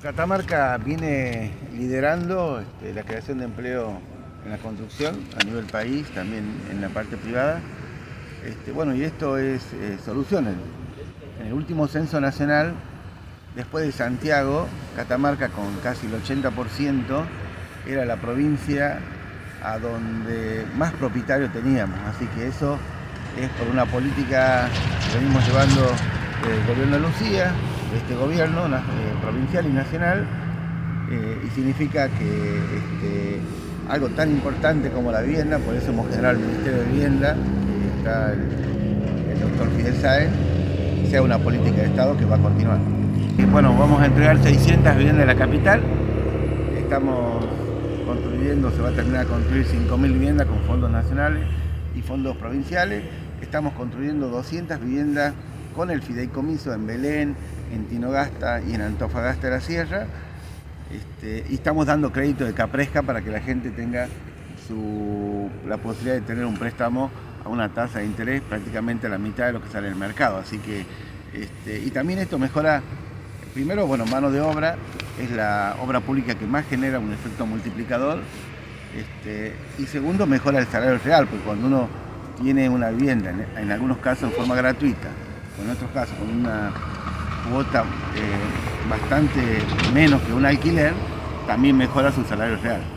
Catamarca viene liderando la creación de empleo en la construcción a nivel país, también en la parte privada. Y esto es solución. En el último censo nacional, después de Santiago, Catamarca con casi el 80% era la provincia a donde más propietario teníamos. Así que eso es por una política que venimos llevando del gobierno de Lucía, de este gobierno provincial y nacional, y significa que algo tan importante como la vivienda, por eso hemos generado el Ministerio de Vivienda, que está el doctor Fidel Sáenz, sea una política de Estado que va a continuar. Vamos a entregar 600 viviendas en la capital. Estamos construyendo, se va a terminar de construir 5.000 viviendas con fondos nacionales y fondos provinciales. Estamos construyendo 200 viviendas con el fideicomiso en Belén, en Tinogasta y en Antofagasta de la Sierra. Y estamos dando crédito de Capresca para que la gente tenga la posibilidad de tener un préstamo a una tasa de interés prácticamente a la mitad de lo que sale en el mercado. Así que, y también esto mejora, primero, mano de obra, es la obra pública que más genera un efecto multiplicador. Y segundo, mejora el salario real, porque cuando uno tiene una vivienda, en algunos casos en forma gratuita, o en otros casos con una cuota bastante menos que un alquiler, también mejora su salario real.